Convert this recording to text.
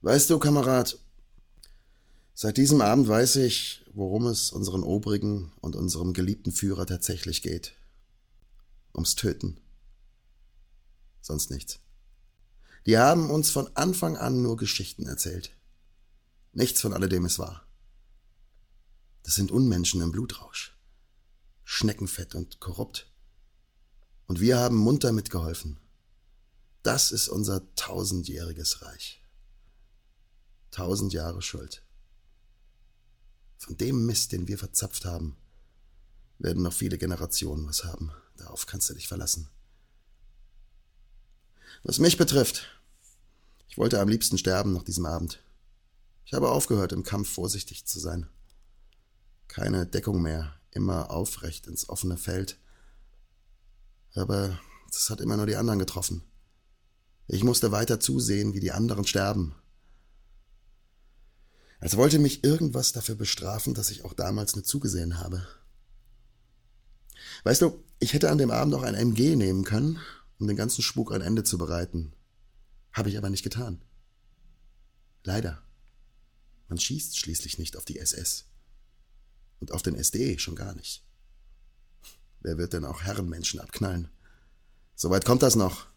Weißt du, Kamerad, seit diesem Abend weiß ich, worum es unseren Obrigen und unserem geliebten Führer tatsächlich geht. Ums Töten. Sonst nichts. Die haben uns von Anfang an nur Geschichten erzählt. Nichts von alledem ist wahr. Das sind Unmenschen im Blutrausch. Schneckenfett und korrupt. Und wir haben munter mitgeholfen. Das ist unser 1000-jähriges Reich. 1000 Jahre Schuld. Von dem Mist, den wir verzapft haben, werden noch viele Generationen was haben. Darauf kannst du dich verlassen. Was mich betrifft, ich wollte am liebsten sterben nach diesem Abend. Ich habe aufgehört, im Kampf vorsichtig zu sein. Keine Deckung mehr, immer aufrecht ins offene Feld. Aber das hat immer nur die anderen getroffen. Ich musste weiter zusehen, wie die anderen sterben. Als wollte mich irgendwas dafür bestrafen, dass ich auch damals nicht zugesehen habe. Weißt du, ich hätte an dem Abend auch ein MG nehmen können, um den ganzen Spuk ein Ende zu bereiten. Habe ich aber nicht getan. Leider. Man schießt schließlich nicht auf die SS. Und auf den SD schon gar nicht. Wer wird denn auch Herrenmenschen abknallen? Soweit kommt das noch.